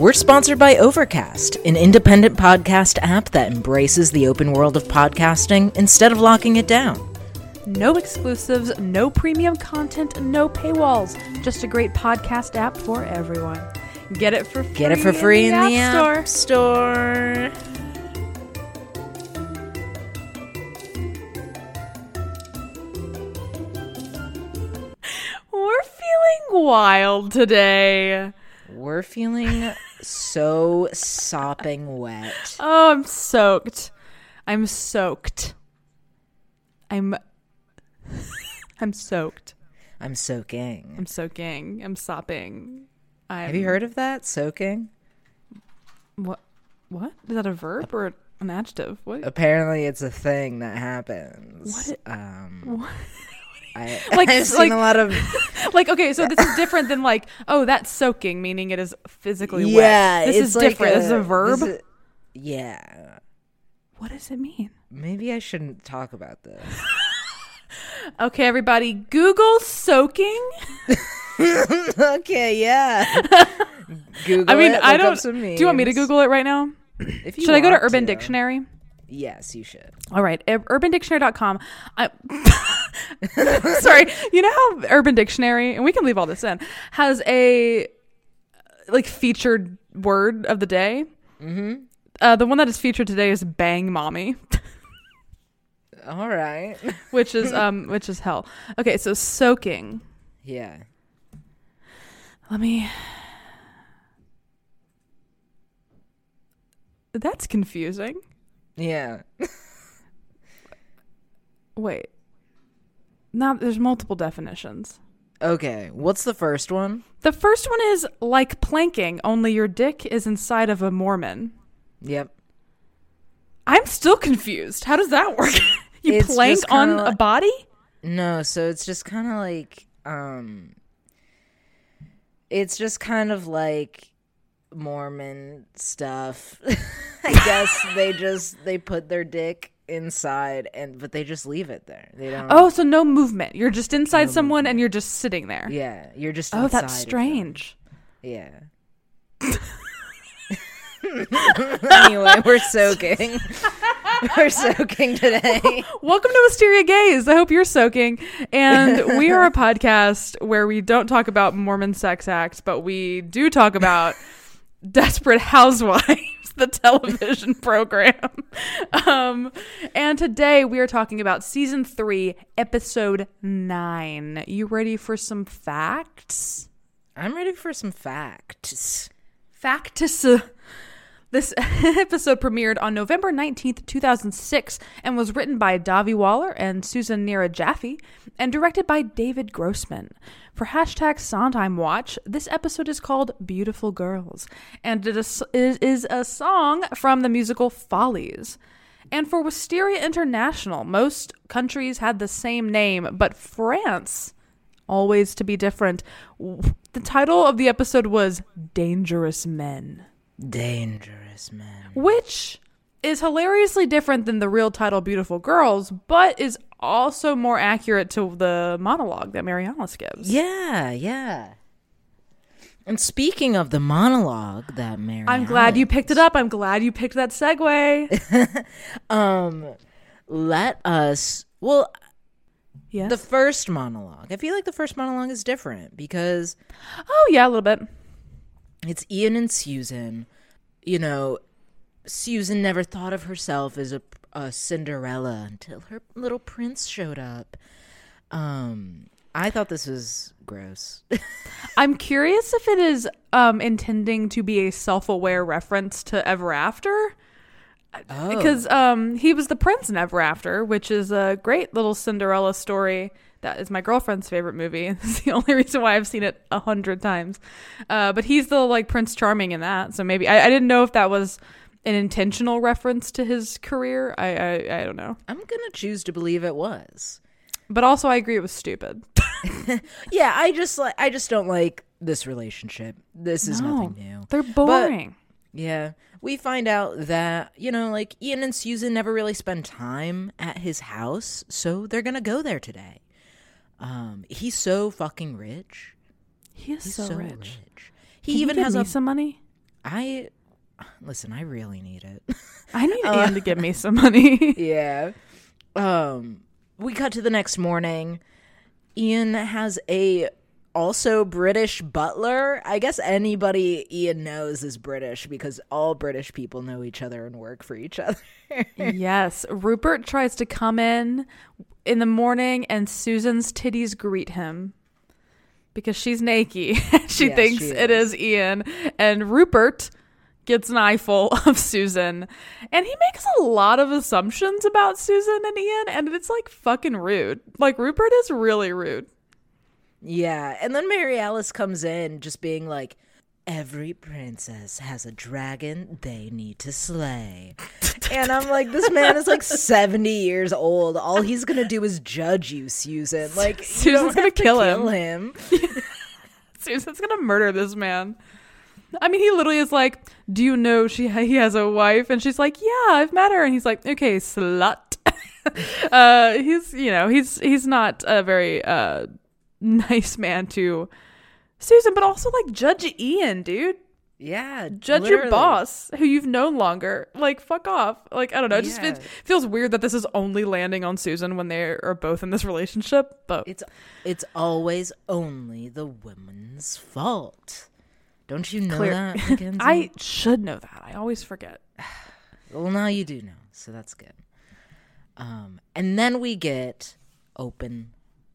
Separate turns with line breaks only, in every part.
We're sponsored by Overcast, an independent podcast app that embraces the open world of podcasting instead of locking it down.
No exclusives, no premium content, no paywalls. Just a great podcast app for everyone. Get it for free, in the App Store. We're feeling wild today.
We're feeling so sopping wet.
Oh, I'm soaked. I'm soaked. I'm soaked.
I'm soaking.
I'm soaking. I'm sopping.
Have you heard of that? Soaking?
What? Is that a verb or an adjective? What?
Apparently it's a thing that happens.
What?
I've seen a lot of...
okay, so this is different than that's soaking, meaning it is physically wet.
Yeah,
this is different. This is a verb?
Yeah.
What does it mean?
Maybe I shouldn't talk about this.
Okay, everybody, Google soaking.
Okay, yeah. Google
I don't...
some memes.
Do you want me to Google it right now? Should I go to Urban Dictionary?
Yes, you should.
All right, urbandictionary.com. Sorry, you know how Urban Dictionary, and we can leave all this in, has a featured word of the day? Mm-hmm. The one that is featured today is bang mommy.
All right.
which is hell. Okay, so soaking.
Yeah.
That's confusing.
Yeah.
Wait. Now there's multiple definitions.
Okay, what's the first one?
The first one is like planking, only your dick is inside of a Mormon.
Yep.
I'm still confused. How does that work? You plank on a body?
No, so it's just kind of it's just kind of like Mormon stuff. I guess they put their dick inside but they just leave it there. They don't.
Oh, so no movement. You're just inside someone and you're just sitting there.
Yeah, you're just
inside. Oh, that's strange.
Yeah. Anyway, we're soaking. We're soaking today.
Welcome to Wisteria Gaze. I hope you're soaking. And we are a podcast where we don't talk about Mormon sex acts, but we do talk about Desperate Housewives, the television program. And today we are talking about season 3, episode 9. You ready for some facts?
I'm ready for some facts.
Facts. This episode premiered on November 19th, 2006, and was written by Davi Waller and Susan Nira Jaffe, and directed by David Grossman. For hashtag Sondheim Watch, this episode is called Beautiful Girls, and it is a song from the musical Follies. And for Wisteria International, most countries had the same name, but France, always to be different. The title of the episode was Dangerous Men.
Dangerous Men.
Which is hilariously different than the real title Beautiful Girls, but is also more accurate to the monologue that Mary Alice gives.
Yeah. And speaking of the monologue that Mary
I'm glad you picked it up. I'm glad you picked that segue. Yes.
The first monologue. I feel like the first monologue is different because...
Oh, yeah, a little bit.
It's Ian and Susan. You know, Susan never thought of herself as a Cinderella until her little prince showed up. I thought this was gross.
I'm curious if it is intending to be a self-aware reference to Ever After. Oh. Because he was the prince in Ever After, which is a great little Cinderella story. That is my girlfriend's favorite movie. It's the only reason why I've seen it 100 times. But he's the Prince Charming in that. So maybe I didn't know if that was an intentional reference to his career. I don't know.
I'm gonna choose to believe it was.
But also I agree it was stupid.
Yeah, I just don't like this relationship. This is nothing new.
They're boring.
But, yeah. We find out that, Ian and Susan never really spend time at his house, so they're gonna go there today. He's so fucking rich.
He's so rich.
He even has
some money.
Listen, I really need it.
I need Ian to give me some money.
Yeah. We cut to the next morning. Ian has a also British butler. I guess anybody Ian knows is British because all British people know each other and work for each other.
Yes. Rupert tries to come in the morning and Susan's titties greet him because she's naked. She thinks it is Ian. And Rupert gets an eyeful of Susan. And he makes a lot of assumptions about Susan and Ian. And it's like fucking rude. Like Rupert is really rude.
Yeah, and then Mary Alice comes in just being like, every princess has a dragon they need to slay. And I'm like, this man is like 70 years old. All he's going to do is judge you, Susan. Like,
Susan's going to kill him.
Susan's
going to murder this man. I mean, he literally is like, do you know he has a wife? And she's like, yeah, I've met her. And he's like, okay, slut. He's not a very nice man to Susan, but also like Judge Ian, dude.
Yeah,
judge
literally.
Your boss who you've known longer. Like, fuck off. Like, I don't know. It just feels weird that this is only landing on Susan when they are both in this relationship. But
it's always only the woman's fault. Don't you know that, Mackenzie?
I should know that. I always forget.
Well, now you do know, so that's good. And then we get opening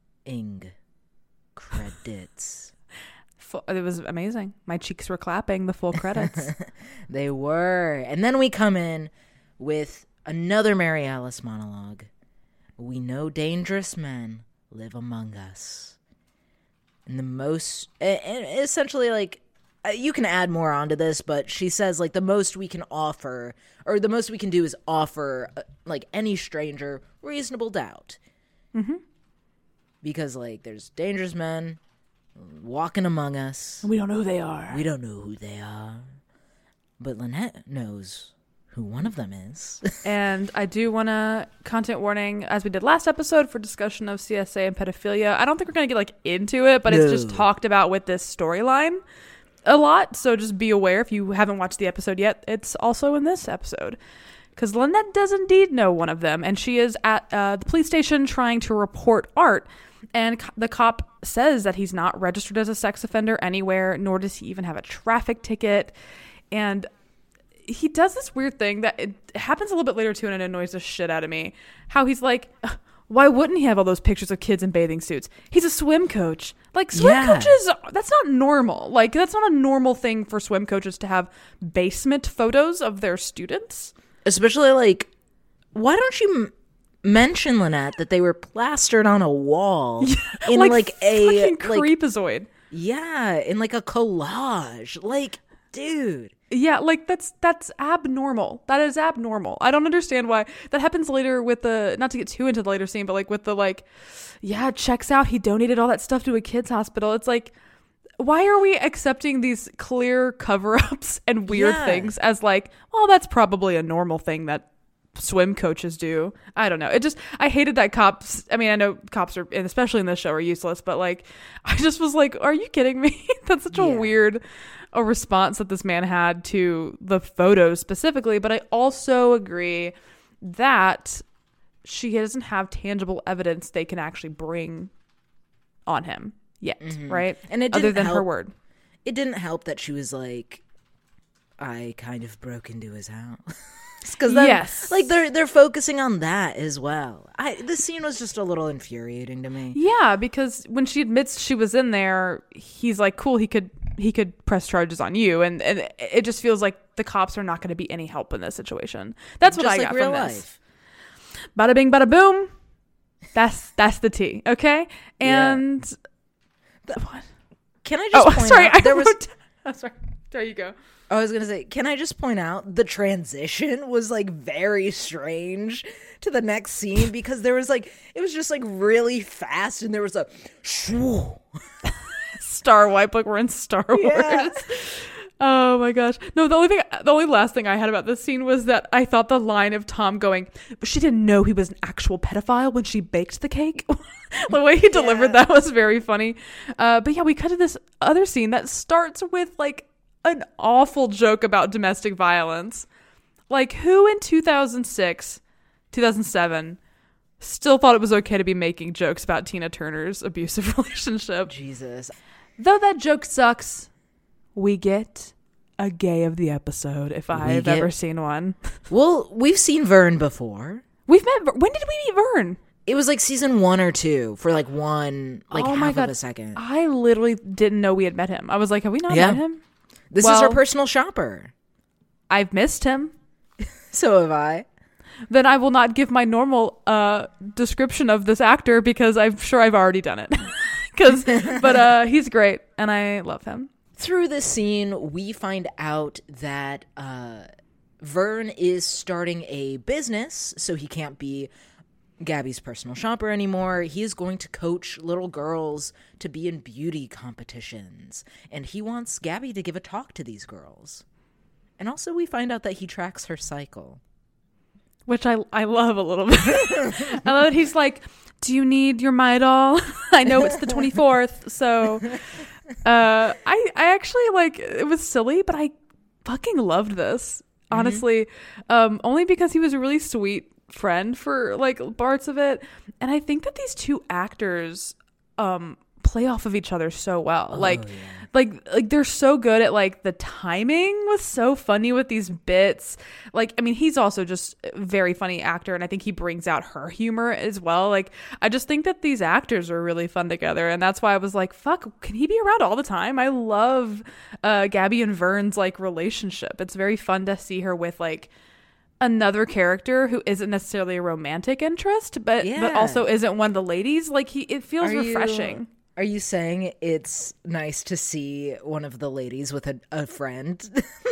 credits.
It was amazing. My cheeks were clapping the full credits.
They were. And then we come in with another Mary Alice monologue. We know dangerous men live among us. And essentially, like, you can add more onto this, but she says, like, the most we can offer, or the most we can do is offer, like, any stranger reasonable doubt.
Mm-hmm.
Because, like, there's dangerous men walking among us.
We don't know who they are.
We don't know who they are. But Lynette knows who one of them is.
And I do want to content warning, as we did last episode for discussion of CSA and pedophilia. I don't think we're going to get, like, into it, but it's just talked about with this storyline a lot. So just be aware if you haven't watched the episode yet. It's also in this episode. Because Lynette does indeed know one of them. And she is at the police station trying to report Art. And the cop says that he's not registered as a sex offender anywhere, nor does he even have a traffic ticket. And he does this weird thing that it happens a little bit later too, and it annoys the shit out of me. How he's like, why wouldn't he have all those pictures of kids in bathing suits? He's a swim coach. Like, swim coaches, that's not normal. Like, that's not a normal thing for swim coaches to have basement photos of their students.
Especially, like, why don't you mention, Lynette, that they were plastered on a wall in like a
creepazoid.
Yeah, in like a collage. Like, dude.
Yeah, like that's abnormal. That is abnormal. I don't understand why that happens later with the, not to get too into the later scene, but like with the like, yeah, checks out. He donated all that stuff to a kid's hospital. It's like, why are we accepting these clear cover-ups and weird things as like, well, that's probably a normal thing that swim coaches do? I don't know. I hated that cops. I mean, I know cops are, and especially in this show, are useless, but like, I just was like, are you kidding me? That's such a weird response that this man had to the photos specifically. But I also agree that she doesn't have tangible evidence they can actually bring on him yet, right? And it didn't other than her word.
It didn't help that she was like, I kind of broke into his house. Because like they're focusing on that as well. This scene was just a little infuriating to me.
Yeah, because when she admits she was in there, he's like, cool, he could press charges on you, and it just feels like the cops are not going to be any help in this situation. That's what
just
I got
real
from
life.
This. Bada bing, bada boom. That's the tea, okay? And what?
Can I just point out there was?
I'm sorry. There you go.
I was going to say, can I just point out the transition was like very strange to the next scene, because there was like, it was just like really fast, and there was a shoo.
Star wipe like we're in Star Wars. Yeah. Oh my gosh. No, the only last thing I had about this scene was that I thought the line of Tom going, but she didn't know he was an actual pedophile when she baked the cake. The way he delivered that was very funny. But yeah, we cut to this other scene that starts with like an awful joke about domestic violence. Like, who in 2006, 2007 still thought it was okay to be making jokes about Tina Turner's abusive relationship?
Jesus.
Though that joke sucks, we get a gay of the episode, if I've ever seen one.
Well, we've seen Vern before.
We've met. When did we meet Vern?
It was like season 1 or 2 for like half of a second.
I literally didn't know we had met him. I was like, have we not met him?
This is our personal shopper.
I've missed him.
So have I.
Then I will not give my normal description of this actor because I'm sure I've already done it. But he's great and I love him.
Through this scene, we find out that Vern is starting a business, so he can't be Gabby's personal shopper anymore. He is going to coach little girls to be in beauty competitions, and he wants Gabby to give a talk to these girls. And also we find out that he tracks her cycle.
Which I love a little bit. I love that he's like, do you need your Midol? I know it's the 24th, so... I actually, like, it was silly, but I fucking loved this, honestly. Only because he was a really sweet friend for, like, parts of it. And I think that these two actors play off of each other so well. Like they're so good at, like, the timing was so funny with these bits. Like, I mean, he's also just a very funny actor, and I think he brings out her humor as well. Like, I just think that these actors are really fun together, and that's why I was like, fuck, can he be around all the time? I love Gabby and Vern's, like, relationship. It's very fun to see her with, like, another character who isn't necessarily a romantic interest, but also isn't one of the ladies. Like, it feels refreshing.
Are you saying it's nice to see one of the ladies with a friend?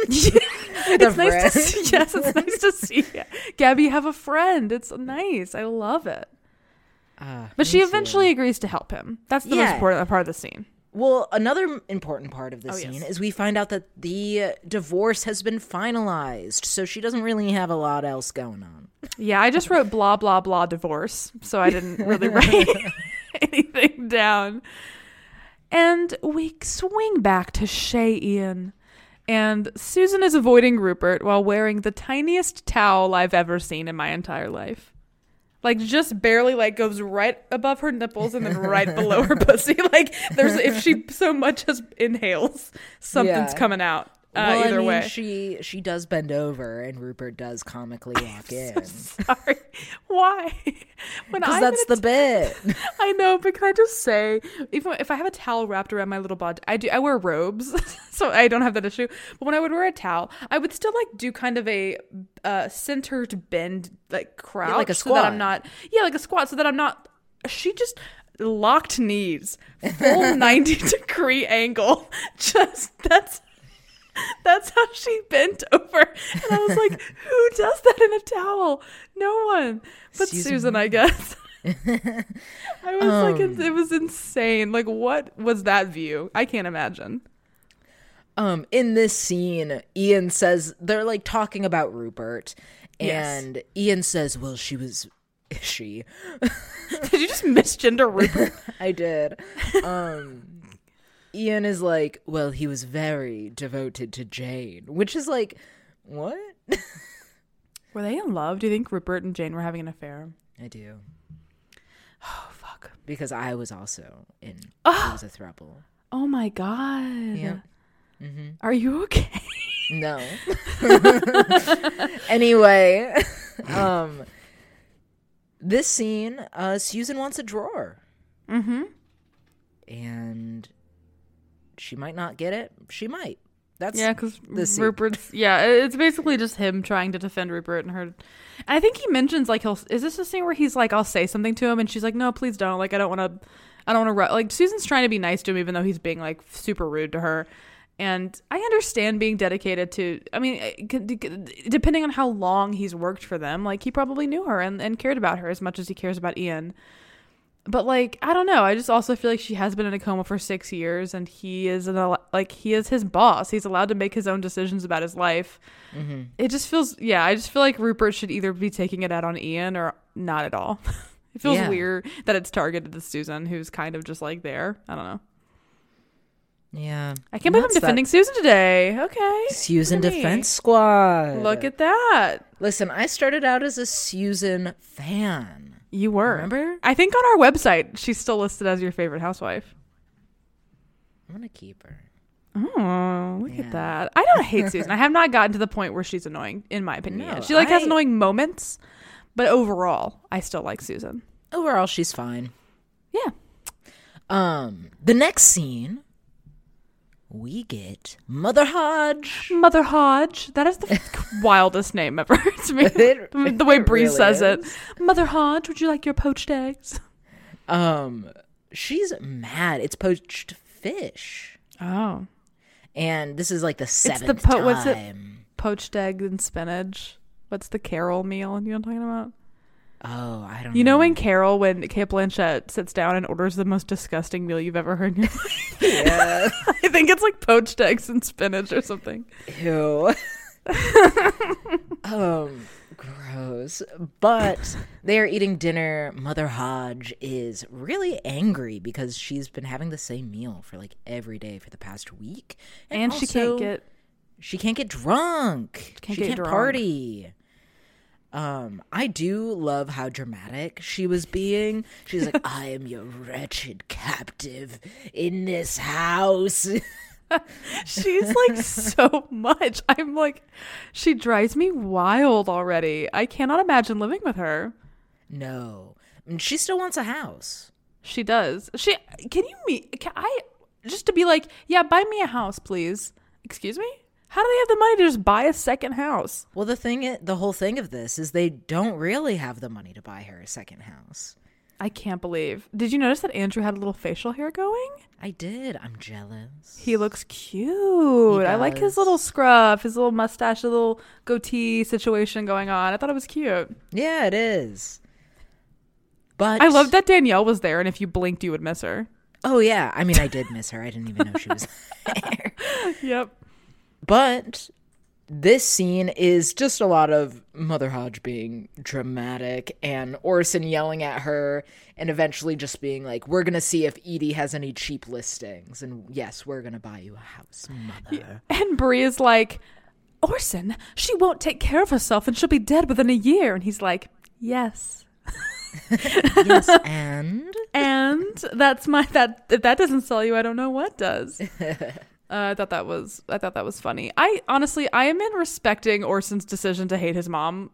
It's nice to see, yes, it's nice to see Gabby have a friend. It's nice. I love it. But she eventually agrees to help him. That's the most important part of the scene.
Well, another important part of the scene is we find out that the divorce has been finalized, so she doesn't really have a lot else going on. Yeah,
I just wrote blah, blah, blah divorce, so I didn't really write anything down. And we swing back to Shay Ian, and Susan is avoiding Rupert while wearing the tiniest towel I've ever seen in my entire life. Like, just barely, like, goes right above her nipples and then right below her pussy. Like, if she so much as inhales, something's coming out. Either way.
She does bend over, and Rupert does comically walk in.
So sorry. Why?
Because that's the bit.
I know, but can I just say, even if I have a towel wrapped around my little body, I wear robes, so I don't have that issue. But when I would wear a towel, I would still, like, do kind of a centered bend, like, crouch,
like a squat.
So that I'm not, like a squat, so that I'm not. She just locked knees, full 90-degree angle. That's how she bent over. And I was like, who does that in a towel? No one. But Susan, I guess. I was like, it was insane. Like, what was that view? I can't imagine.
In this scene, Ian says, they're, like, talking about Rupert. And Ian says, well, is she?
Did you just misgender Rupert?
I did. Ian is like, well, he was very devoted to Jane, which is like, what?
Were they in love? Do you think Rupert and Jane were having an affair?
I do.
Oh, fuck.
Because I was also in It Was a Throuple.
Oh, my God.
Yeah. Mm-hmm.
Are you okay?
No. Anyway, this scene, Susan wants a drawer.
Mm-hmm.
And she might not get it. She might.
Because Rupert's it's basically just him trying to defend Rupert and her. And I think he mentions, like, is this a scene where he's like, I'll say something to him, and she's like, no, please don't. Like, I don't want to. Like, Susan's trying to be nice to him, even though he's being, like, super rude to her. And I understand being dedicated to. I mean, depending on how long he's worked for them, like, he probably knew her and cared about her as much as he cares about Ian. But, like, I don't know. I just also feel like she has been in a coma for 6 years, and he is his boss. He's allowed to make his own decisions about his life.
Mm-hmm.
It just feels, I just feel like Rupert should either be taking it out on Ian or not at all. It feels weird that it's targeted to Susan, who's kind of just, like, there. I don't know.
Yeah.
I can't believe I'm
That's
defending Susan today. Okay.
Susan
look at me.
Defense Squad.
Look at that.
Listen, I started out as a Susan fan.
You were.
Remember?
I think on our website, she's still listed as your favorite housewife.
I'm going to keep her.
Oh, look
Yeah.
at that. I don't hate Susan. I have not gotten to the point where she's annoying, in my opinion.
No,
yet. She has annoying moments, but overall, I still like Susan.
Overall, she's fine.
Yeah.
The next scene, we get Mother Hodge.
Mother Hodge. That is the wildest name ever to me. The way Bree
really
says
is.
it. Mother Hodge, would you like your poached eggs?
She's mad. It's poached fish.
Oh.
And this is like the seventh
what's it?
time.
Poached egg and spinach. What's the Carol meal? You know what I'm talking about?
Oh, I don't know.
You know when Carol, when Kate Blanchett sits down and orders the most disgusting meal you've ever heard in your life?
Yeah.
I think it's like poached eggs and spinach or something.
Ew. Gross. But they're eating dinner. Mother Hodge is really angry because she's been having the same meal for like every day for the past week.
And she can't get
drunk.
Can't
She
get
can't
drunk.
party. I do love how dramatic she was being. She's like, I am your wretched captive in this house.
She's like so much. I'm like, she drives me wild already. I cannot imagine living with her.
No. And she still wants a house.
She does. Can I just to be like, yeah, buy me a house, please. Excuse me? How do they have the money to just buy a second house?
Well, the whole thing of this is they don't really have the money to buy her a second house.
I can't believe. Did you notice that Andrew had a little facial hair going?
I did. I'm jealous.
He looks cute. I like his
does.
little scruff, his little mustache, a little goatee situation going on. I thought it was cute.
Yeah, it is. But
I love that Danielle was there, and if you blinked, you would miss her.
Oh, yeah. I mean, I did miss her. I didn't even know she was there.
Yep.
But this scene is just a lot of Mother Hodge being dramatic and Orson yelling at her and eventually just being like, we're going to see if Edie has any cheap listings. And yes, we're going to buy you a house, Mother.
And Bree is like, Orson, she won't take care of herself and she'll be dead within a year. And he's like, yes.
Yes, and?
And that's if that doesn't sell you, I don't know what does. I thought that was funny. I am in respecting Orson's decision to hate his mom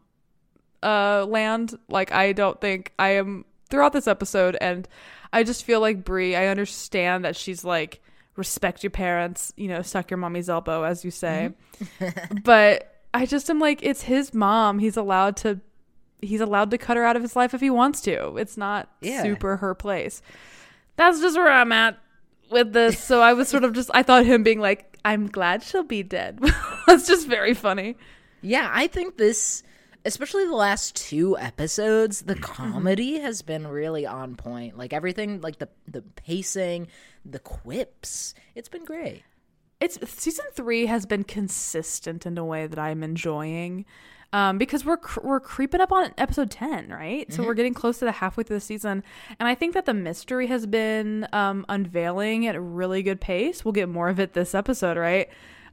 land. Like, I don't think I am throughout this episode, and I just feel like Bree, I understand that she's like, respect your parents, suck your mommy's elbow, as you say. Mm-hmm. But I just am like, it's his mom. He's allowed to cut her out of his life if he wants to. It's not super her place. That's just where I'm at with this. So I was sort of I thought him being like, I'm glad she'll be dead. That's just very funny.
Yeah, I think this, especially the last two episodes, the comedy has been really on point. Like everything, like the pacing, the quips, it's been great.
Season 3 has been consistent in a way that I'm enjoying. Because we're creeping up on episode 10, right? So we're getting close to the halfway through the season. And I think that the mystery has been unveiling at a really good pace. We'll get more of it this episode, right?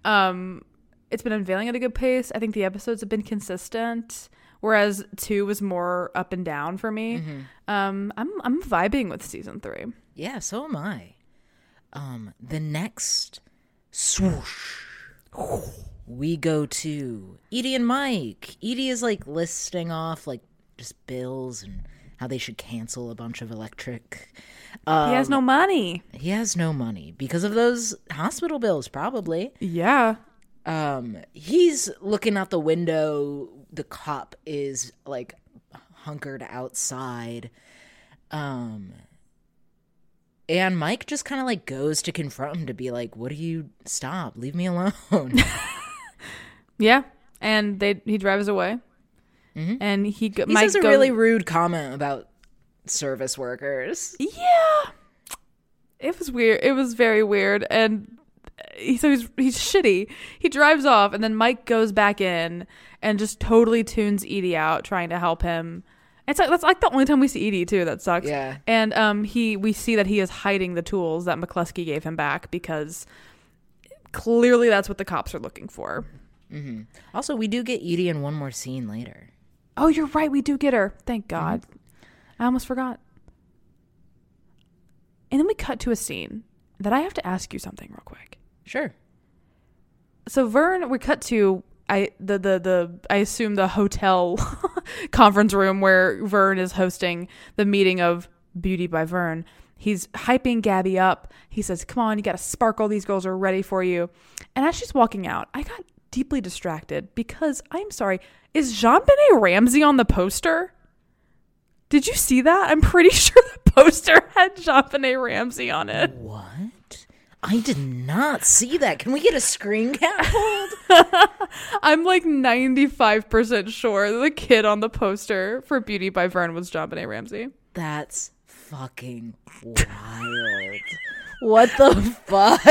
It's been unveiling at a good pace. I think the episodes have been consistent, whereas 2 was more up and down for me. I'm vibing with season 3.
Yeah, so am I. The next swoosh. We go to Edie and Mike. Edie is like listing off like just bills and how they should cancel a bunch of electric.
He has no money.
He has no money because of those hospital bills, probably.
Yeah.
He's looking out the window. The cop is like hunkered outside. And Mike just kind of like goes to confront him to be like, what do you stop? Leave me alone.
Yeah, and he drives away, and he
says a really rude comment about service workers.
Yeah, it was weird. It was very weird, and he's shitty. He drives off, and then Mike goes back in and just totally tunes Edie out, trying to help him That's like the only time we see Edie too. That sucks.
Yeah.
And we see that he is hiding the tools that McCluskey gave him back because clearly that's what the cops are looking for.
Mm-hmm. Also, we do get Edie in one more scene later.
Oh, you're right. We do get her. Thank God. I almost forgot. And then we cut to a scene that I have to ask you something real quick.
Sure.
So Vern, we cut to I assume the hotel conference room where Vern is hosting the meeting of Beauty by Vern. He's hyping Gabby up. He says, "Come on, you got to sparkle. These girls are ready for you." And as she's walking out, I got deeply distracted because I'm sorry, is JonBenet Ramsey on the poster? Did you see that? I'm pretty sure the poster had JonBenet Ramsey on it.
What? I did not see that. Can we get a screen cap hold?
I'm like 95% sure the kid on the poster for Beauty by Vern was JonBenet Ramsey.
That's fucking wild. What the fuck?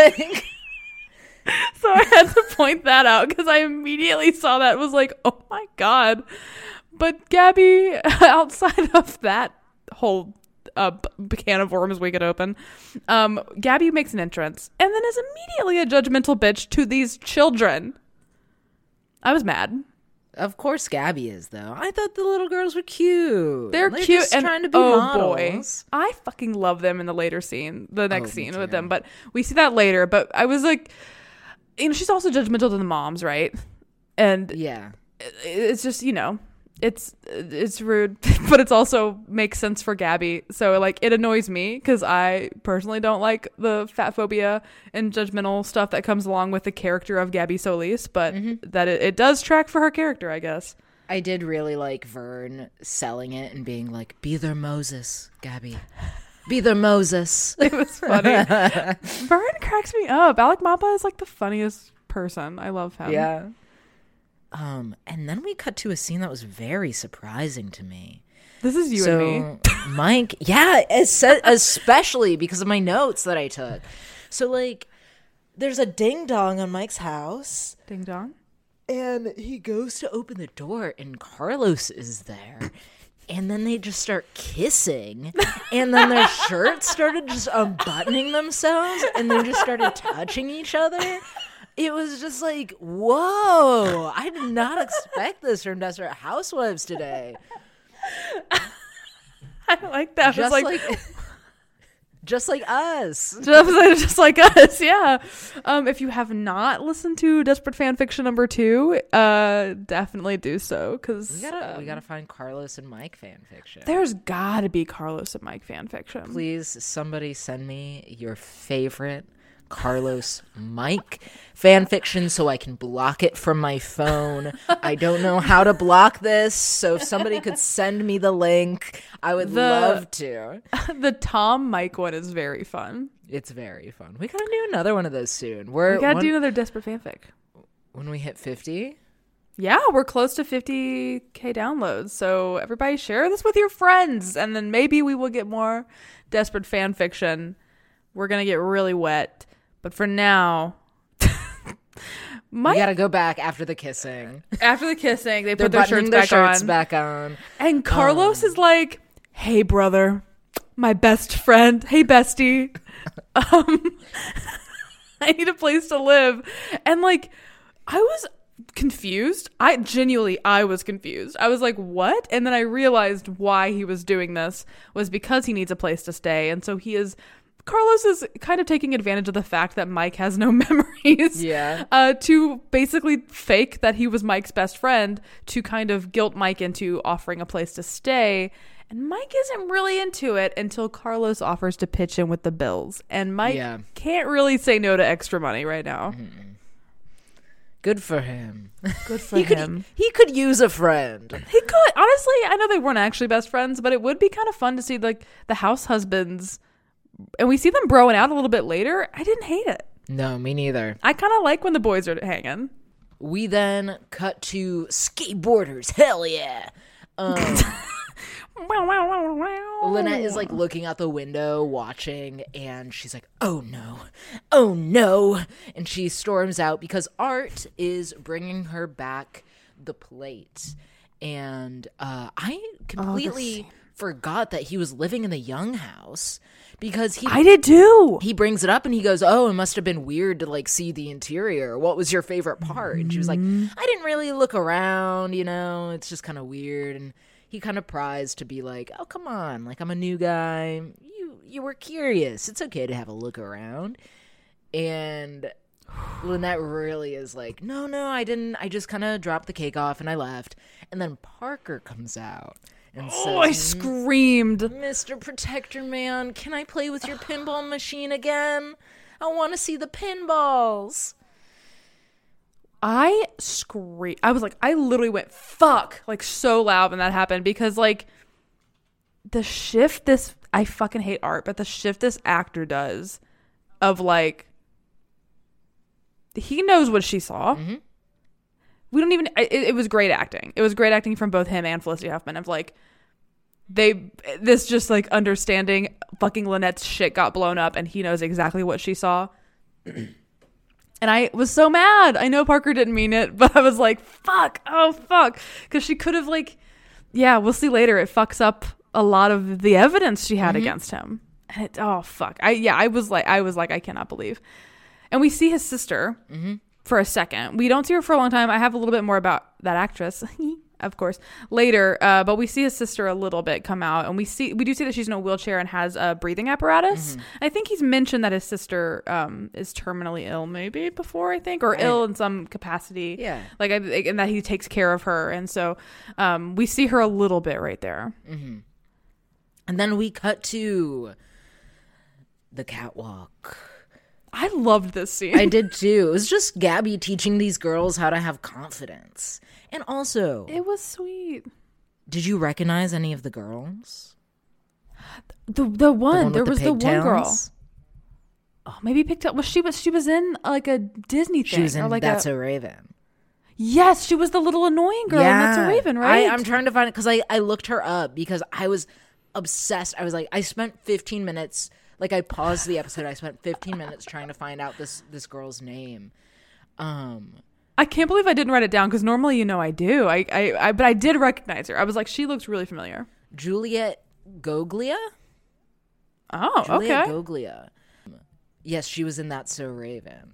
So I had to point that out because I immediately saw that and was like, oh my God. But Gabby, outside of that whole can of worms we could open, Gabby makes an entrance and then is immediately a judgmental bitch to these children. I was mad.
Of course Gabby is, though. I thought the little girls were cute.
They're cute
just
and
trying to be
boy,
models.
I fucking love them in the later scene, the next scene with
too.
them. But we see that later. But I was like, she's also judgmental to the moms, right? And
Yeah.
it's just, it's rude, but it's also makes sense for Gabby. So like it annoys me because I personally don't like the fat phobia and judgmental stuff that comes along with the character of Gabby Solis, but that it does track for her character, I guess.
I did really like Vern selling it and being like, "Be their Moses, Gabby. Be their Moses."
It was funny. Vern cracks me up. Alec Mapa is like the funniest person. I love him.
Yeah. And then we cut to a scene that was very surprising to me.
This is you and me.
Mike, yeah, especially because of my notes that I took. So, like, there's a ding dong on Mike's house.
Ding dong.
And he goes to open the door, and Carlos is there. And then they just start kissing. And then their shirts started just unbuttoning themselves, and they just started touching each other. It was just like, whoa, I did not expect this from Desperate Housewives today.
I like that.
Just
like
just like us.
just like us, yeah. If you have not listened to Desperate Fanfiction number 2, definitely do so, because
we gotta find Carlos and Mike fanfiction.
There's gotta be Carlos and Mike fanfiction.
Please, somebody send me your favorite Carlos Mike fanfiction so I can block it from my phone. I don't know how to block this, so if somebody could send me the link, I would love to.
The Tom Mike one is very fun.
It's very fun. We gotta do another one of those soon.
We gotta do another Desperate Fanfic
when we hit 50.
Yeah, we're close to 50k downloads, so everybody share this with your friends, and then maybe we will get more Desperate Fanfiction. We're gonna get really wet. But for now,
we gotta go back after the kissing.
After the kissing, they put their shirts
back on.
And Carlos is like, "Hey, brother, my best friend. Hey, bestie. I need a place to live." And like, I was confused. I was confused. I was like, what? And then I realized why he was doing this was because he needs a place to stay. And so Carlos is kind of taking advantage of the fact that Mike has no memories.
Yeah.
To basically fake that he was Mike's best friend to kind of guilt Mike into offering a place to stay. And Mike isn't really into it until Carlos offers to pitch in with the bills. And Mike can't really say no to extra money right now.
Mm-hmm. Good for him.
Good for him.
He could use a friend.
He could. Honestly, I know they weren't actually best friends, but it would be kind of fun to see like the house husbands. And we see them broing out a little bit later. I didn't hate it.
No, me neither.
I kind of like when the boys are hanging.
We then cut to skateboarders. Hell yeah. Lynette is like looking out the window watching, and she's like, oh no, and she storms out because Art is bringing her back the plate. And I completely forgot that he was living in the Young house, because
I did too.
he brings it up and he goes, oh, it must have been weird to like see the interior. What was your favorite part? And she was like, I didn't really look around, it's just kind of weird. And he kind of pries to be like, oh, come on, like, I'm a new guy. You were curious. It's okay to have a look around. And Lynette really is like, no, I didn't. I just kind of dropped the cake off and I left. And then Parker comes out and says,
I screamed.
Mr. Protector Man, can I play with your pinball machine again? I want to see the pinballs.
I screamed. I was like, I literally went, fuck, like so loud when that happened, because like the shift I fucking hate art, but the shift this actor does of like, he knows what she saw.
Mm-hmm.
We don't even, it was great acting. It was great acting from both him and Felicity Huffman of like, this just like understanding fucking Lynette's shit got blown up and he knows exactly what she saw. And I was so mad. I know Parker didn't mean it, but I was like, fuck. Oh, fuck. Because she could have like, yeah, we'll see later. It fucks up a lot of the evidence she had against him. And oh, fuck. I was like, I cannot believe. And we see his sister for a second. We don't see her for a long time. I have a little bit more about that actress, of course, later. But we see his sister a little bit come out, and we do see that she's in a wheelchair and has a breathing apparatus. I think he's mentioned that his sister is terminally ill, maybe before, I think, or ill in some capacity.
Yeah,
like and that he takes care of her, and so we see her a little bit right there.
And then we cut to the catwalk.
I loved this scene.
I did too. It was just Gabby teaching these girls how to have confidence. And also,
it was sweet.
Did you recognize any of the girls?
The one there was the one girl. Oh, maybe Pigtail. She was in like a Disney thing.
She was in
or like
That's a Raven.
Yes, she was the little annoying girl in That's a Raven, right?
I'm trying to find it because I looked her up because I was obsessed. I was like, I spent 15 minutes. Like, I paused the episode. I spent 15 minutes trying to find out this girl's name.
I can't believe I didn't write it down because normally, I do. But I did recognize her. I was like, she looks really familiar.
Juliet Goglia?
Oh,
Juliet
okay.
Goglia. Yes, she was in That's So Raven.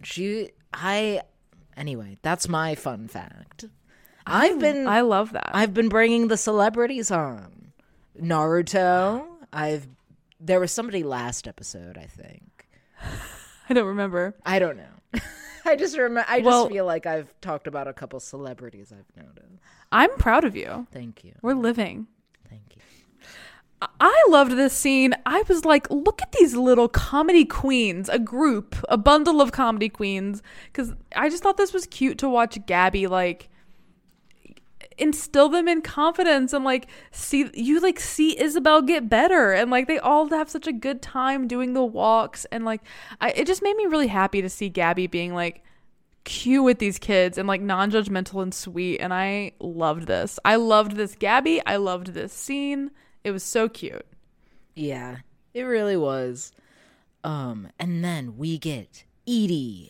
Anyway, that's my fun fact.
I love that.
I've been bringing the celebrities on. Naruto. There was somebody last episode, I think.
I don't remember.
I don't know. I just feel like I've talked about a couple celebrities I've noticed.
I'm proud of you.
Thank you.
We're living.
Thank you.
I loved this scene. I was like, look at these little comedy queens, a bundle of comedy queens. Because I just thought this was cute to watch Gabby like instill them in confidence and like see Isabel get better, and like they all have such a good time doing the walks, and like it just made me really happy to see Gabby being like cute with these kids and like non-judgmental and sweet, and I loved this. I loved this Gabby. I loved this scene. It was so cute.
Yeah, it really was. And then we get Edie.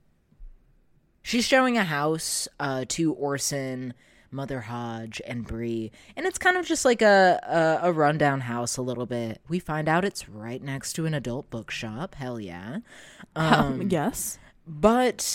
She's showing a house to Orson, Mother Hodge, and Bree, and it's kind of just like a rundown house a little bit. We find out it's right next to an adult bookshop. Hell yeah.
Yes.
But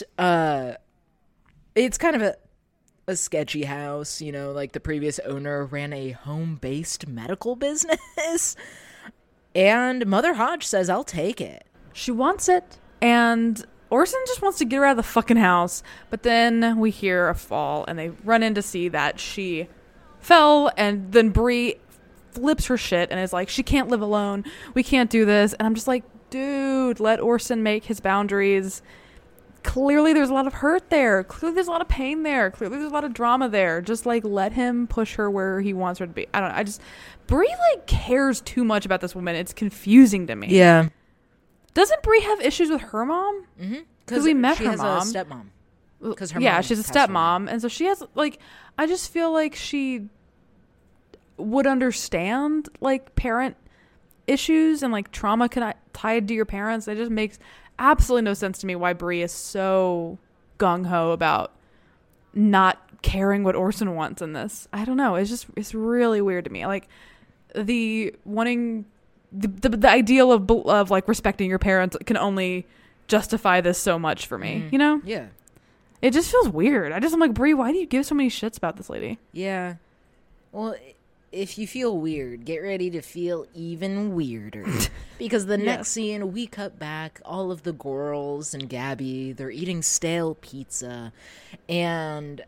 it's kind of a sketchy house, like the previous owner ran a home-based medical business. And Mother Hodge says, I'll take it.
She wants it, and Orson just wants to get her out of the fucking house, but then we hear a fall, and they run in to see that she fell, and then Bree flips her shit and is like, she can't live alone. We can't do this. And I'm just like, dude, let Orson make his boundaries. Clearly there's a lot of hurt there. Clearly there's a lot of pain there. Clearly there's a lot of drama there. Just like let him push her where he wants her to be. I don't know. Bree like cares too much about this woman. It's confusing to me.
Yeah.
Doesn't Bree have issues with her mom?
Mm-hmm.
Because we met her mom.
She has a stepmom. Because her
yeah,
mom
she's a
passed away.
stepmom, and so she has like. I just feel like she would understand like parent issues and like trauma tied to your parents. It just makes absolutely no sense to me why Bree is so gung ho about not caring what Orson wants in this. I don't know. It's really weird to me. Like the wanting the ideal of like respecting your parents can only justify this so much for me, you know?
Yeah.
It just feels weird. I'm like, Brie, why do you give so many shits about this lady?
Yeah. Well, if you feel weird, get ready to feel even weirder. Because the next scene, we cut back, all of the girls and Gabby, they're eating stale pizza. And,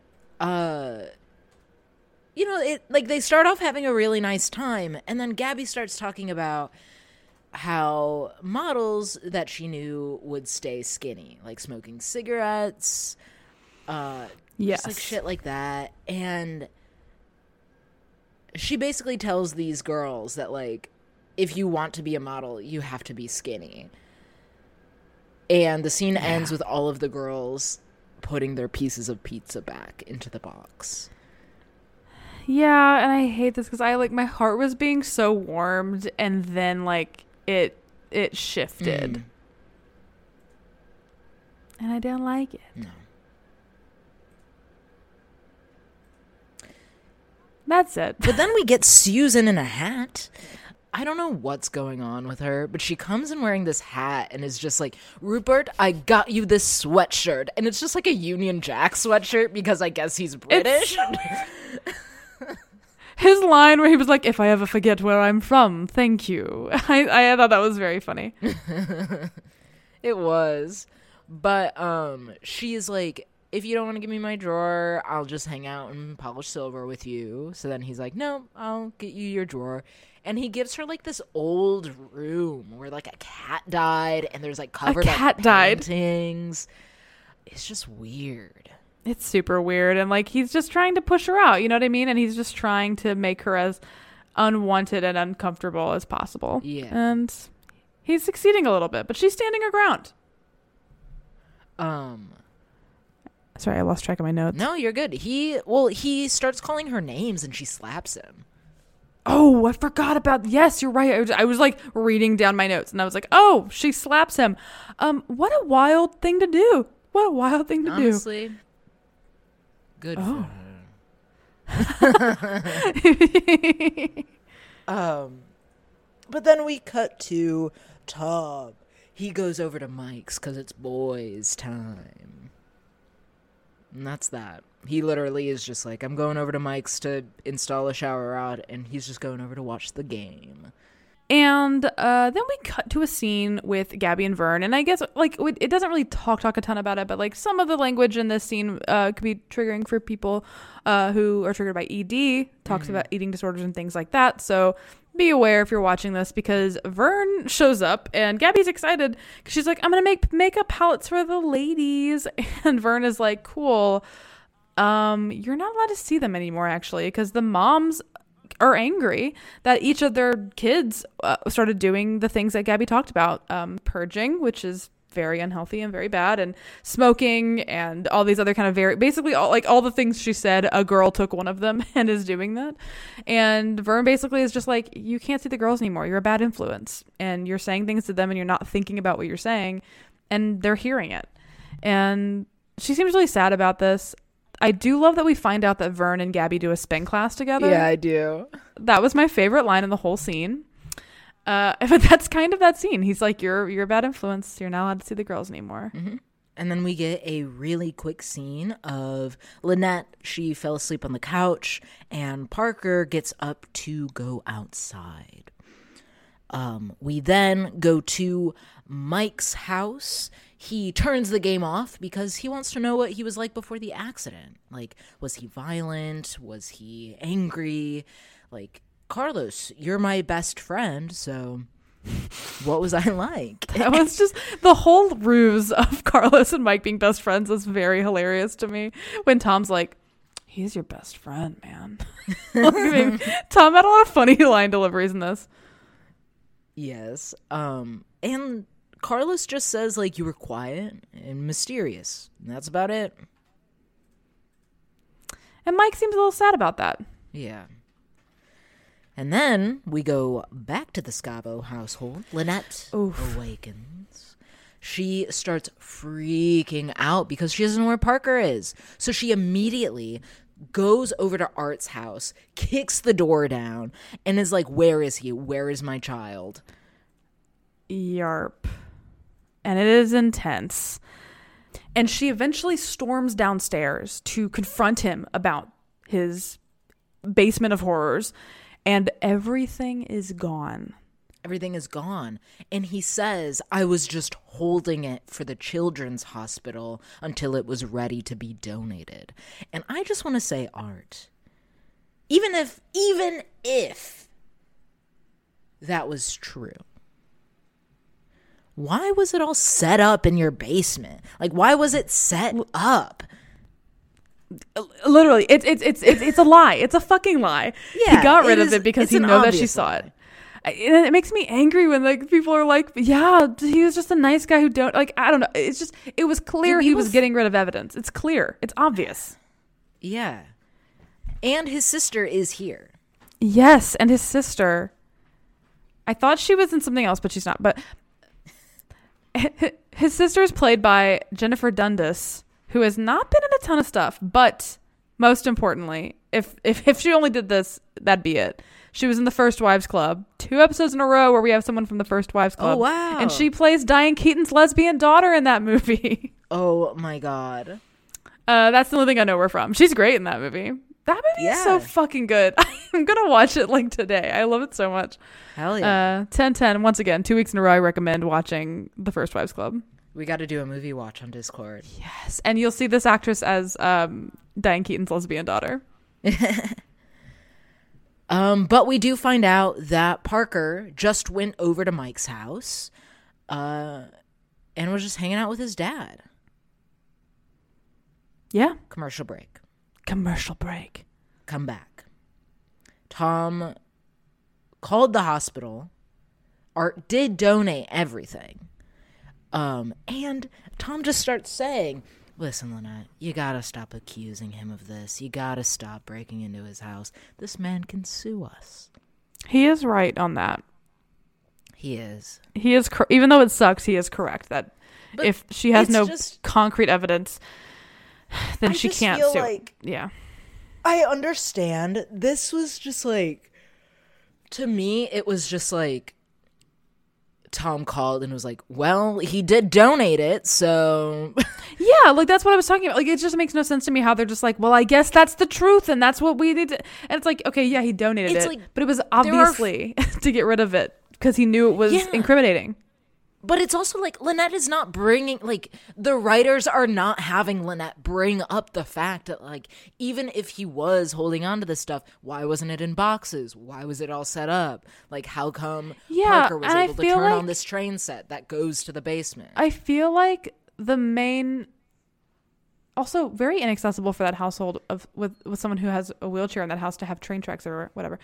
you know, they start off having a really nice time. And then Gabby starts talking about how models that she knew would stay skinny, like smoking cigarettes, just like shit like that. And she basically tells these girls that, like, if you want to be a model, you have to be skinny. And the scene ends with all of the girls putting their pieces of pizza back into the box.
Yeah, and I hate this because my heart was being so warmed, and then like it shifted, and I didn't like it.
No.
That's it.
But then we get Susan in a hat. I don't know what's going on with her, but she comes in wearing this hat and is just like, Rupert, I got you this sweatshirt. And it's just like a Union Jack sweatshirt because I guess he's British.
His line where he was like, if I ever forget where I'm from, thank you. I thought that was very funny.
It was. But she's like, if you don't want to give me my drawer, I'll just hang out and polish silver with you. So then he's like, no, I'll get you your drawer. And he gives her like this old room where like a cat died and there's like covered up paintings. It's just weird.
It's super weird. And like he's just trying to push her out, you know what I mean? And he's just trying to make her as unwanted and uncomfortable as possible.
Yeah.
And he's succeeding a little bit, but she's standing her ground. Sorry, I lost track of my notes.
No, you're good. He starts calling her names and she slaps him.
Oh, I forgot about. Yes, you're right. I was like reading down my notes and I was like, oh, she slaps him. What a wild thing to do. What a wild thing to
Honestly,
do.
Good for her. But then we cut to Tom. He goes over to Mike's because it's boys' time. And that's that. He literally is just like, I'm going over to Mike's to install a shower rod, and he's just going over to watch the game.
And then we cut to a scene with Gabby and Vern, and I guess like it doesn't really talk a ton about it, but like some of the language in this scene could be triggering for people who are triggered by ED. Talks about eating disorders and things like that. So be aware if you're watching this, because Vern shows up and Gabby's excited because she's like, I'm gonna make makeup palettes for the ladies, and Vern is like, cool. You're not allowed to see them anymore, actually, because the moms are angry that each of their kids started doing the things that Gabby talked about, purging, which is very unhealthy and very bad, and smoking and all these other kind of basically all the things she said, a girl took one of them and is doing that. And Vern basically is just like, you can't see the girls anymore. You're a bad influence and you're saying things to them and you're not thinking about what you're saying, and they're hearing it. And she seems really sad about this. I do love that we find out that Vern and Gabby do a spin class together.
Yeah, I do.
That was my favorite line in the whole scene. But that's kind of that scene. He's like, you're a bad influence. You're not allowed to see the girls anymore.
Mm-hmm. And then we get a really quick scene of Lynette. She fell asleep on the couch, and Parker gets up to go outside. We then go to Mike's house. He turns the game off because he wants to know what he was like before the accident. Like, was he violent? Was he angry? Like, Carlos, you're my best friend, so what was I like?
That was just the whole ruse of Carlos and Mike being best friends was very hilarious to me. When Tom's like, he's your best friend, man. Tom had a lot of funny line deliveries in this.
Yes. And Carlos just says, like, you were quiet and mysterious. And that's about it.
And Mike seems a little sad about that.
Yeah. And then we go back to the Scavo household. Lynette awakens. She starts freaking out because she doesn't know where Parker is. So she immediately goes over to Art's house, kicks the door down, and is like, where is he? Where is my child?
Yarp. And it is intense. And she eventually storms downstairs to confront him about his basement of horrors, and everything is gone.
Everything is gone. And he says, I was just holding it for the children's hospital until it was ready to be donated. And I just want to say, Art, even if that was true, why was it all set up in your basement? Like, why was it set up?
Literally, it's a lie. It's a fucking lie.
Yeah,
he got rid of it because he knew that she saw it. And it makes me angry when like people are like, yeah, he was just a nice guy who don't like, I don't know. It's just, it was clear he was getting rid of evidence. It's clear. It's obvious.
Yeah. And his sister is here.
Yes. And his sister, I thought she was in something else, but she's not. But his sister is played by Jennifer Dundas, who has not been in a ton of stuff, but most importantly, if she only did this, that'd be it. She was in The First Wives Club, 2 episodes in a row where we have someone from The First Wives Club.
Oh, wow.
And she plays Diane Keaton's lesbian daughter in that movie.
Oh, my God.
That's the only thing I know her from. She's great in that movie. That movie is so fucking good. I'm going to watch it like today. I love it so much.
Hell yeah.
10-10. Once again, 2 weeks in a row, I recommend watching The First Wives Club.
We got to do a movie watch on Discord.
Yes. And you'll see this actress as Diane Keaton's lesbian daughter.
But we do find out that Parker just went over to Mike's house and was just hanging out with his dad.
Yeah.
Commercial break. Come back. Tom called the hospital. Art did donate everything. And Tom just starts saying, listen, Lynette, you gotta stop accusing him of this. You gotta stop breaking into his house. This man can sue us.
He is right on that.
He is.
Even though it sucks, he is correct that but if she has no concrete evidence, then she can't sue.
Like,
yeah.
I understand. This was just like, to me, it was just like, Tom called and was like, well, he did donate it, so
yeah, like that's what I was talking about. Like, it just makes no sense to me how they're just like, well, I guess that's the truth and that's what we need to, and it's like, okay, yeah, he donated it, like, but it was obviously to get rid of it because he knew it was incriminating. But
it's also like, Lynette is not bringing, like, the writers are not having Lynette bring up the fact that, like, even if he was holding on to this stuff, why wasn't it in boxes? Why was it all set up? Like, how come Parker was able to turn on this train set that goes to the basement?
I feel like the main, also very inaccessible for that household with someone who has a wheelchair in that house to have train tracks or whatever.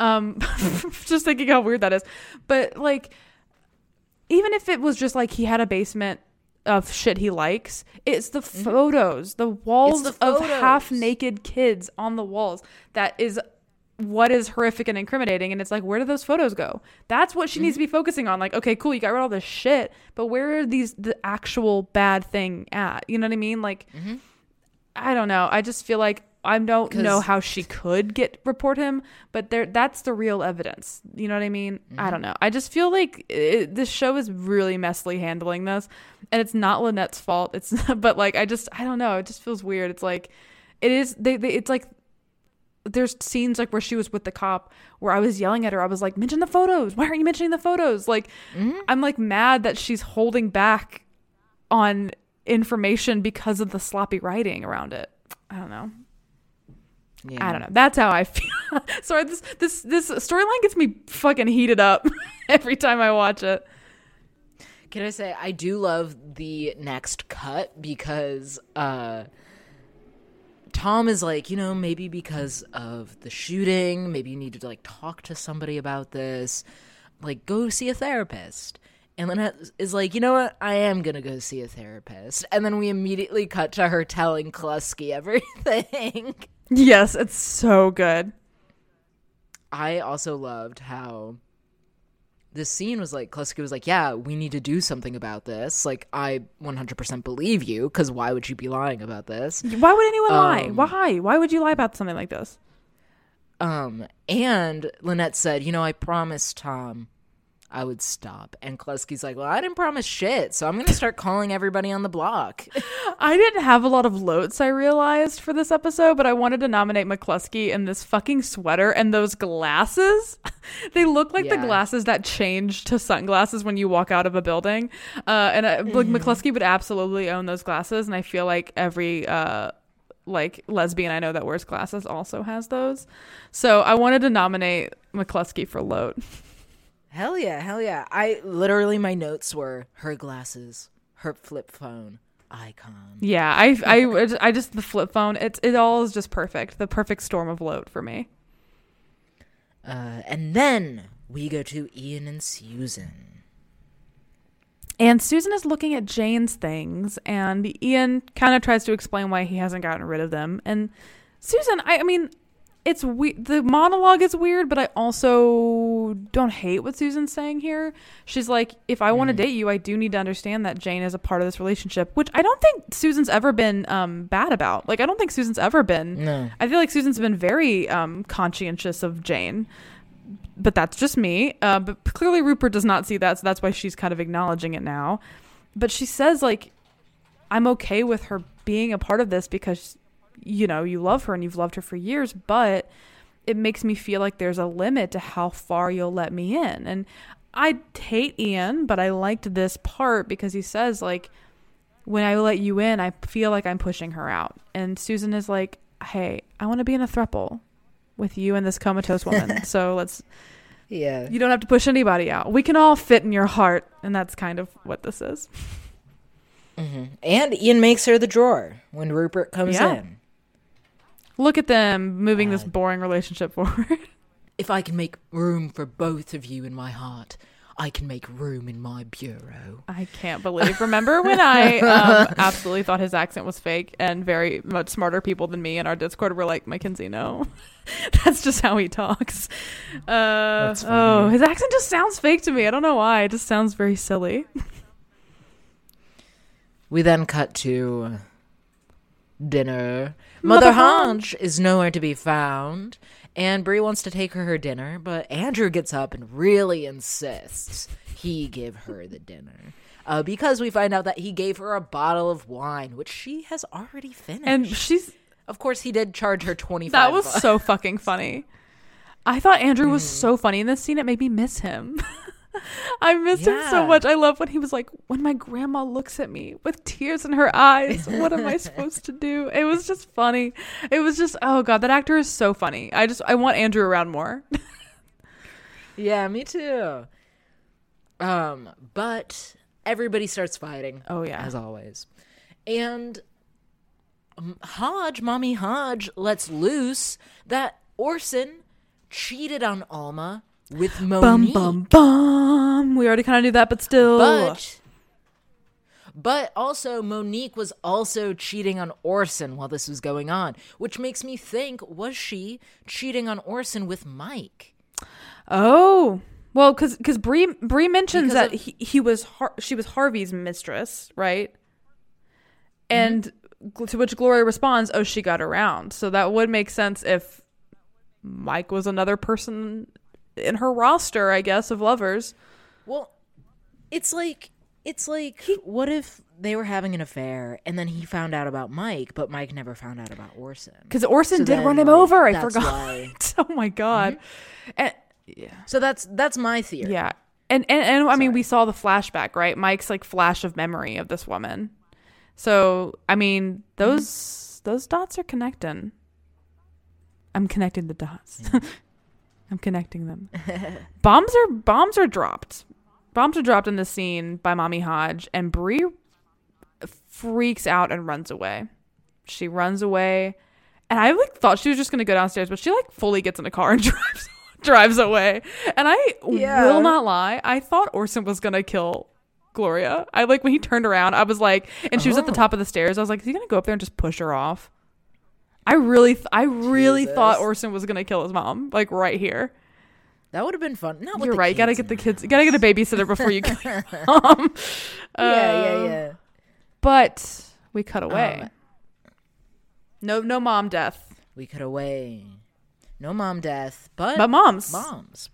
Just thinking how weird that is. But, like, even if it was just like he had a basement of shit he likes, it's the photos, the walls of half-naked kids on the walls. That is what is horrific and incriminating. And it's like, where do those photos go? That's what she needs to be focusing on. Like, okay, cool, you got rid of all this shit, but where are the actual bad thing at? You know what I mean? Like, I don't know. I just feel like I don't know how she could report him, but that's the real evidence. You know what I mean? I don't know. I just feel like this show is really messily handling this, and it's not Lynette's fault. But like, I don't know. It just feels weird. It's like, it is. It's like there's scenes like where she was with the cop where I was yelling at her. I was like, mention the photos. Why aren't you mentioning the photos? Like, I'm like mad that she's holding back on information because of the sloppy writing around it. I don't know. Yeah. I don't know. That's how I feel. Sorry, this storyline gets me fucking heated up every time I watch it.
Can I say I do love the next cut because Tom is like, you know, maybe because of the shooting, maybe you need to like talk to somebody about this, like go see a therapist. And Lynette is like, you know what? I am going to go see a therapist. And then we immediately cut to her telling Kluski everything.
Yes, it's so good.
I also loved how this scene was like, Kleski was like, yeah, we need to do something about this. Like, I 100% believe you, because why would you be lying about this?
Why would anyone lie? Why would you lie about something like this?
And Lynette said, you know, I promised Tom I would stop. And Kleski's like, well, I didn't promise shit, so I'm going to start calling everybody on the block.
I didn't have a lot of loats, I realized, for this episode, but I wanted to nominate McCluskey in this fucking sweater and those glasses. They look like the glasses that change to sunglasses when you walk out of a building. Like McCluskey would absolutely own those glasses, and I feel like every like lesbian I know that wears glasses also has those. So I wanted to nominate McCluskey for loat.
Hell yeah. I literally, my notes were her glasses, her flip phone, icon.
Yeah, I just, the flip phone, it all is just perfect. The perfect storm of loat for me.
And then we go to Ian and Susan.
And Susan is looking at Jane's things, and Ian kind of tries to explain why he hasn't gotten rid of them. And Susan, I mean, it's the monologue is weird, but I also don't hate what Susan's saying here. She's like, if I want to date you, I do need to understand that Jane is a part of this relationship, which I don't think Susan's ever been bad about. Like, I don't think Susan's ever been.
No.
I feel like Susan's been very conscientious of Jane, but that's just me. But clearly Rupert does not see that, so that's why she's kind of acknowledging it now. But she says, like, I'm okay with her being a part of this because, you know, you love her and you've loved her for years, but it makes me feel like there's a limit to how far you'll let me in. And I hate Ian, but I liked this part because he says, like, when I let you in, I feel like I'm pushing her out. And Susan is like, hey, I want to be in a throuple with you and this comatose woman. So let's, you don't have to push anybody out. We can all fit in your heart. And that's kind of what this is.
Mm-hmm. And Ian makes her the drawer when Rupert comes in.
Look at them moving this boring relationship forward.
If I can make room for both of you in my heart, I can make room in my bureau.
I can't believe. Remember when I absolutely thought his accent was fake, and very much smarter people than me in our Discord were like, Mackenzie, no. That's just how he talks. His accent just sounds fake to me. I don't know why. It just sounds very silly.
We then cut to dinner. Mother Hange is nowhere to be found, and Bree wants to take her dinner, but Andrew gets up and really insists he give her the dinner. Because we find out that he gave her a bottle of wine, which she has already finished.
And
of course, he did charge her $25.
That was so fucking funny. I thought Andrew was so funny in this scene. It made me miss him. I missed him so much. I love when he was like, when my grandma looks at me with tears in her eyes, what am I supposed to do? It was just funny. It was just, oh God, that actor is so funny. I want Andrew around more.
Yeah, me too. But everybody starts fighting.
Oh yeah.
As always. And Mommy Hodge lets loose that Orson cheated on Alma with Monique.
Bum, bum, bum. We already kind of knew that, but still.
But also Monique was also cheating on Orson while this was going on, which makes me think, was she cheating on Orson with Mike?
Oh, well, because Bree mentions that she was Harvey's mistress, right? And to which Gloria responds, "Oh, she got around." So that would make sense if Mike was another person in her roster, I guess, of lovers.
Well, it's like what if they were having an affair and then he found out about Mike, but Mike never found out about Orson?
Because Orson did run him over. I forgot. Oh my God. And, yeah.
So that's my theory.
Yeah. And I mean, we saw the flashback, right? Mike's like flash of memory of this woman. So, I mean, those dots are connecting. I'm connecting the dots. I'm connecting them. Bombs are dropped. Bombs are dropped in the scene by Mommy Hodge, and Bree freaks out and runs away. She runs away, and I like thought she was just gonna go downstairs, but she like fully gets in a car and drives away. And I will not lie, I thought Orson was gonna kill Gloria. I like when he turned around, I was like, and she was at the top of the stairs. I was like, is he gonna go up there and just push her off? I really thought Orson was gonna kill his mom, like right here.
That would have been fun. Not with
You're
the
right. You gotta
kids
get the
in
kids. You
house.
gotta get a babysitter before you go.
Yeah.
But we cut away. No mom death.
We cut away. No mom death, but
moms.
Moms.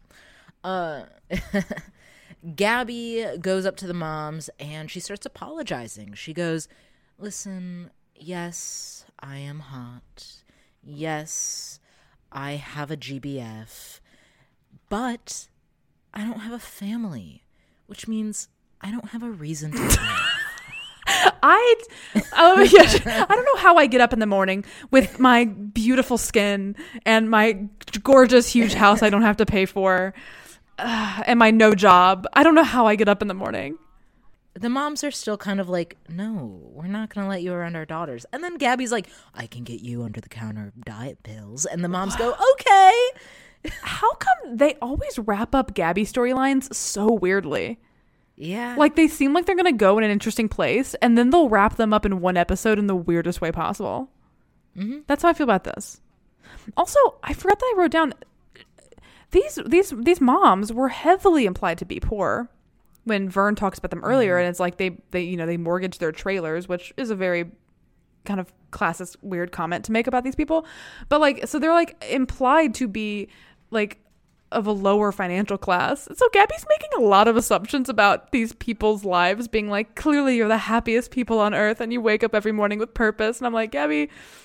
Gabby goes up to the moms and she starts apologizing. She goes, listen, yes, I am hot. Yes, I have a GBF. But I don't have a family, which means I don't have a reason to live.
I don't know how I get up in the morning with my beautiful skin and my gorgeous huge house I don't have to pay for and my no job. I don't know how I get up in the morning.
The moms are still kind of like, no, we're not going to let you around our daughters. And then Gabby's like, I can get you under-the-counter diet pills. And the moms go, okay.
How come they always wrap up Gabby storylines so weirdly?
Yeah.
Like, they seem like they're going to go in an interesting place, and then they'll wrap them up in one episode in the weirdest way possible.
Mm-hmm.
That's how I feel about this. Also, I forgot that I wrote down, these moms were heavily implied to be poor when Vern talks about them earlier, and it's like they mortgage their trailers, which is a very kind of classist, weird comment to make about these people. But like, so they're like implied to be like of a lower financial class. So Gabby's making a lot of assumptions about these people's lives, being like, clearly you're the happiest people on earth and you wake up every morning with purpose. And I'm like, Gabby,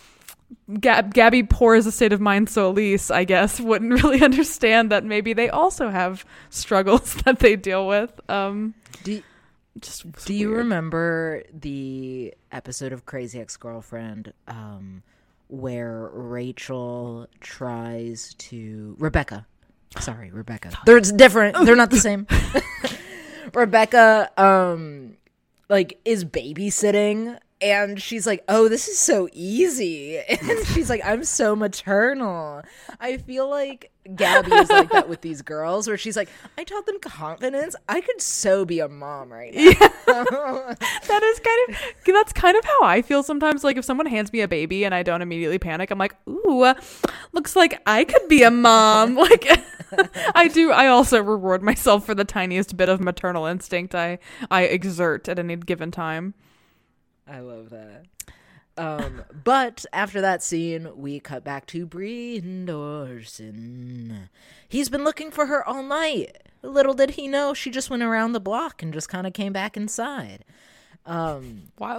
poor as a state of mind, so Elise, I guess, wouldn't really understand that maybe they also have struggles that they deal with.
Do you remember the episode of Crazy Ex-Girlfriend where Rachel tries to... Rebecca. They're different. They're not the same. Rebecca is babysitting and she's like, oh, this is so easy. And she's like, I'm so maternal. I feel like Gabby is like that with these girls where she's like, I taught them confidence. I could so be a mom right now.
Yeah. That's kind of how I feel sometimes. Like if someone hands me a baby and I don't immediately panic, I'm like, ooh, looks like I could be a mom. Like I also reward myself for the tiniest bit of maternal instinct I exert at any given time.
I love that. But after that scene, we cut back to Breen Dorson. He's been looking for her all night. Little did he know, she just went around the block and just kind of came back inside.
Wild.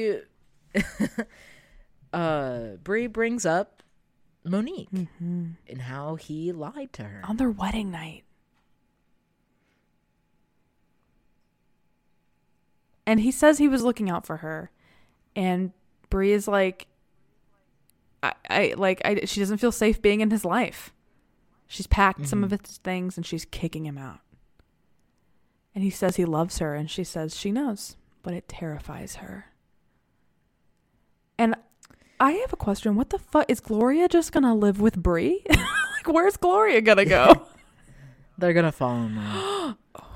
Bree brings up Monique and how he lied to her
on their wedding night. And he says he was looking out for her. And Bree is like, she doesn't feel safe being in his life. She's packed some of his things and she's kicking him out. And he says he loves her. And she says she knows, but it terrifies her. And I have a question. What the fuck? Is Gloria just going to live with Bree? Like, where's Gloria going to go?
They're going to fall in love.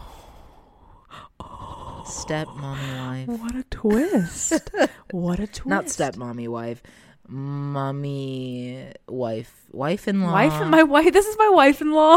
Step-mommy wife.
What a twist. What a twist.
Not step-mommy wife. Mommy wife. Wife-in-law.
This is my wife-in-law.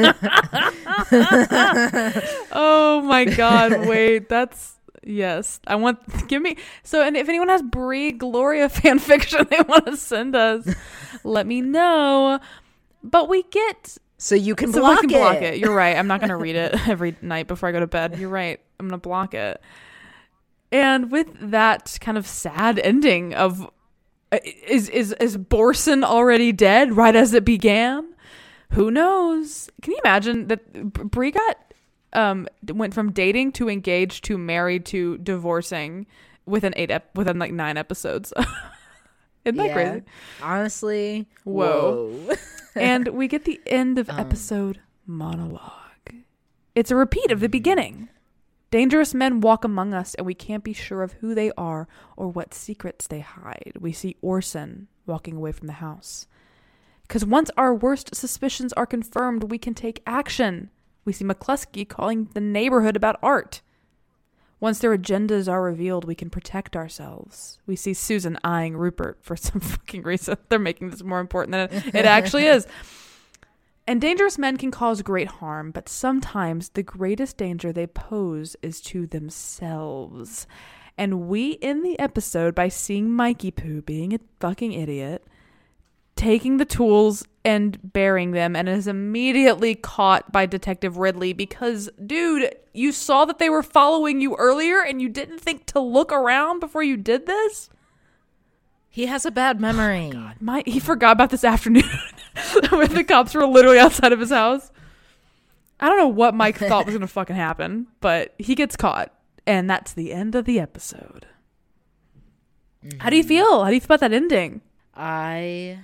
Oh my God. Wait, yes. And if anyone has Brie Gloria fan fiction they want to send us, let me know. But we get...
So you can block it.
You're right. I'm not going to read it every night before I go to bed. You're right. I'm going to block it. And with that kind of sad ending of, is Borson already dead right as it began? Who knows? Can you imagine that Brie went from dating to engaged to married to divorcing within 9 episodes? Isn't that crazy?
Honestly,
whoa. And we get the end of episode monologue. It's a repeat of the beginning. Dangerous men walk among us, and we can't be sure of who they are or what secrets they hide. We see Orson walking away from the house. Because once our worst suspicions are confirmed, we can take action. We see McCluskey calling the neighborhood about art. Once their agendas are revealed, we can protect ourselves. We see Susan eyeing Rupert for some fucking reason. They're making this more important than it actually is. And dangerous men can cause great harm, but sometimes the greatest danger they pose is to themselves. And we end the episode by seeing Mikey Poo being a fucking idiot, taking the tools and burying them, and is immediately caught by Detective Ridley because, dude, you saw that they were following you earlier and you didn't think to look around before you did this?
He has a bad memory.
Oh he forgot about this afternoon when the cops were literally outside of his house. I don't know what Mike thought was going to fucking happen, but he gets caught. And that's the end of the episode. Mm-hmm. How do you feel? How do you feel about that ending?
I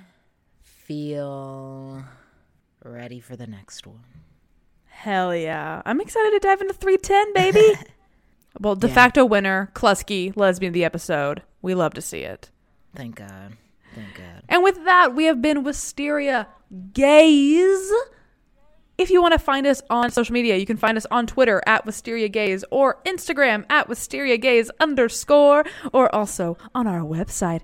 feel ready for the next one.
Hell yeah. I'm excited to dive into 310, baby. Well, de facto winner, Klusky, lesbian of the episode. We love to see it.
Thank God. Thank God.
And with that, we have been Wisteria Gaze. If you want to find us on social media, you can find us on Twitter at Wisteria Gaze or Instagram at Wisteria Gaze _ or also on our website,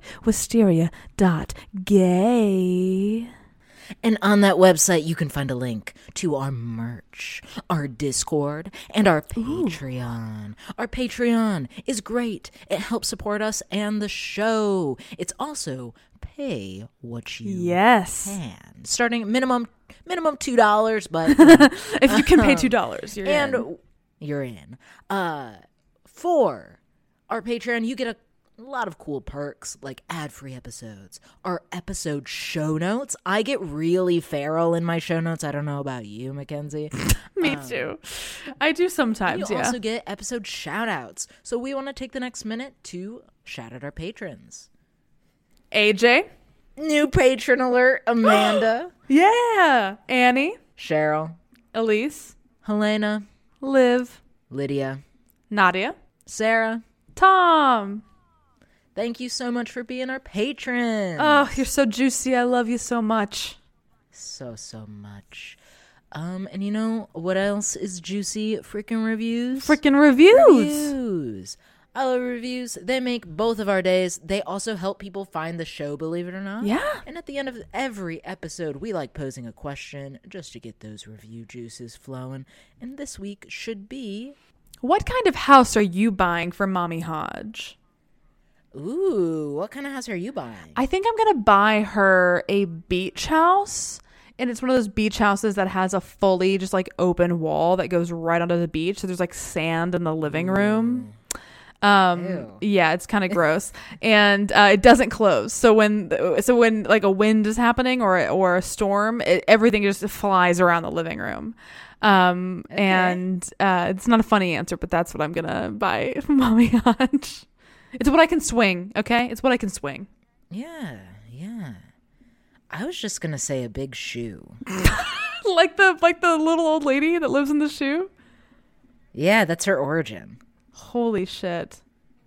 wisteria.gay.
And on that website, you can find a link to our merch, our Discord, and our Patreon. Ooh. Our Patreon is great. It helps support us and the show. It's also pay what you can. Starting minimum $2, but
if you can pay $2, you're in.
You're in. For our Patreon, you get a lot of cool perks like ad-free episodes, our episode show notes. I get really feral in my show notes. I don't know about you, Mackenzie.
Me too. I do sometimes.
You also get episode shout outs. So we want to take the next minute to shout out our patrons.
AJ.
New patron alert, Amanda.
Yeah. Annie.
Cheryl.
Elise.
Helena.
Liv.
Lydia.
Nadia.
Sarah.
Tom.
Thank you so much for being our patron.
Oh, you're so juicy. I love you so much.
So much. And you know what else is juicy? Freaking reviews. Reviews. I love reviews. They make both of our days. They also help people find the show, believe it or not.
Yeah.
And at the end of every episode, we like posing a question just to get those review juices flowing. And this week should be...
What kind of house are you buying for Mommy Hodge?
Ooh, what kind of house are you buying?
I think I'm going to buy her a beach house. And it's one of those beach houses that has a fully just like open wall that goes right onto the beach. So there's like sand in the living room. Yeah, it's kind of gross. And it doesn't close. So when like a wind is happening or a storm, everything just flies around the living room. And it's not a funny answer, but that's what I'm going to buy Mommy Hodge. It's what I can swing, okay? It's what I can swing.
Yeah. I was just gonna say a big shoe.
like the little old lady that lives in the shoe?
Yeah, that's her origin.
Holy shit.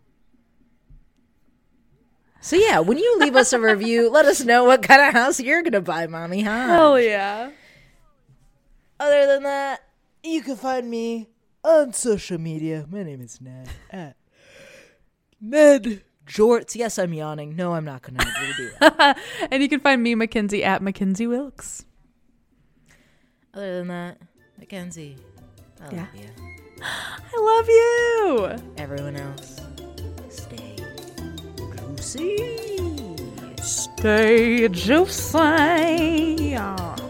So yeah, when you leave us a review, let us know what kind of house you're gonna buy, Mommy Hodge.
Hell yeah.
Other than that, you can find me on social media. My name is Ned at Ned Jorts. Yes, I'm yawning. No, I'm not going to do that.
And you can find me, Mackenzie, at Mackenzie Wilkes.
Other than that, Mackenzie, I love you.
I love you.
Everyone else, stay juicy.
Stay juicy.